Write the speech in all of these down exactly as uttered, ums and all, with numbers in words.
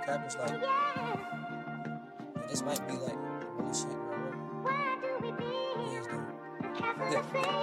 rappers like, yeah, this might be like really shit. Please do. Yeah.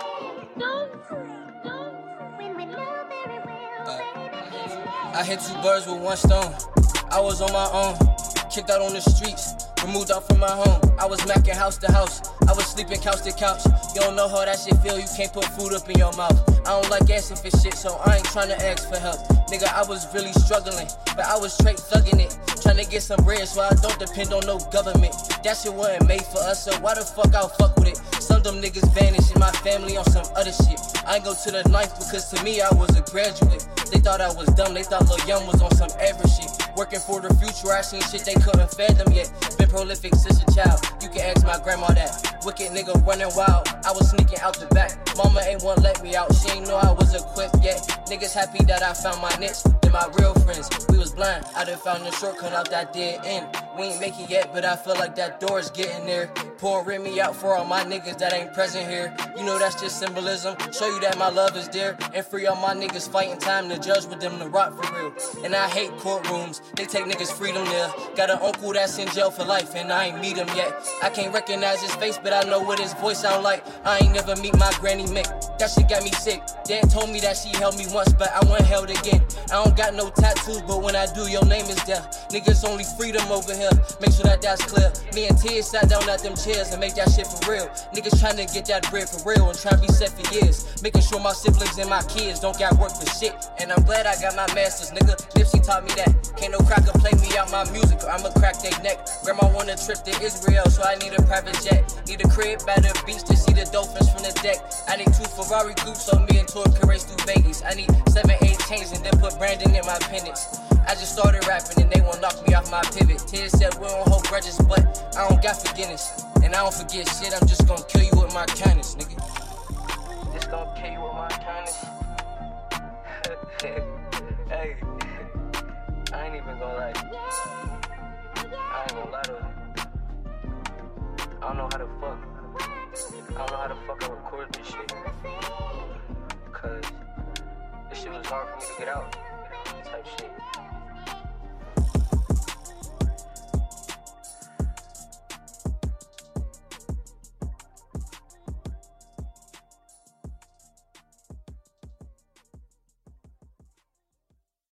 Uh, I hit two birds with one stone. I was on my own, kicked out on the streets, removed out from my home. I was macking house to house, I was sleeping couch to couch. You don't know how that shit feel, you can't put food up in your mouth. I don't like asking for shit, so I ain't tryna ask for help. Nigga, I was really struggling, but I was straight thugging it, tryna get some bread so I don't depend on no government. That shit wasn't made for us, so why the fuck I'll fuck with it? Some dumb niggas vanish in my family on some other shit. I ain't go to the ninth because to me I was a graduate. They thought I was dumb, they thought Lil Young was on some average shit. Working for the future, I seen shit they couldn't fathom yet. Been prolific since a child, you can ask my grandma that. Wicked nigga running wild, I was sneaking out the back. Mama ain't wanna let me out, she ain't know I was equipped yet. Niggas happy that I found my niche, they're my real friends. We was blind, I done found a shortcut out that dead end. We ain't make it yet, but I feel like that door's getting there. Pouring Remy out for all my niggas that ain't present here. You know that's just symbolism, show you that my love is there. And free all my niggas fighting time to judge with them to rock for real. And I hate courtrooms, they take niggas freedom there. Got an uncle that's in jail for life and I ain't meet him yet. I can't recognize his face, but I know what his voice sound like. I ain't never meet my granny Mick, that shit got me sick. Dad told me that she held me once, but I wasn't held again. I don't got no tattoos, but when I do, your name is there. Niggas only freedom over here, make sure that that's clear. Me and Tiz sat down at them chairs and make that shit for real. Niggas tryna get that bread for real and tryna be set for years. Making sure my siblings and my kids don't got work for shit. And I'm glad I got my masters, nigga. Nipsey taught me that. Can't no cracker play me out my music or I'ma crack their neck. Grandma want a trip to Israel, so I need a private jet. Need a crib by the beach to see the dolphins from the deck. I need two Ferrari coupes so me and Tor can race through Vegas. I need seven, eight chains and then put Brandon in my pendants. I just started rapping and they won't knock me off my pivot. Tiz said we don't hold grudges, but I don't got forgiveness. And I don't forget shit, I'm just gonna kill you with my kindness, nigga. Just gonna kill you with my kindness. Hey, I ain't even gonna lie. I ain't gonna lie to you. I don't know how to fuck. I don't know how the fuck I record this shit. Cause this shit was hard for me to get out. Type shit.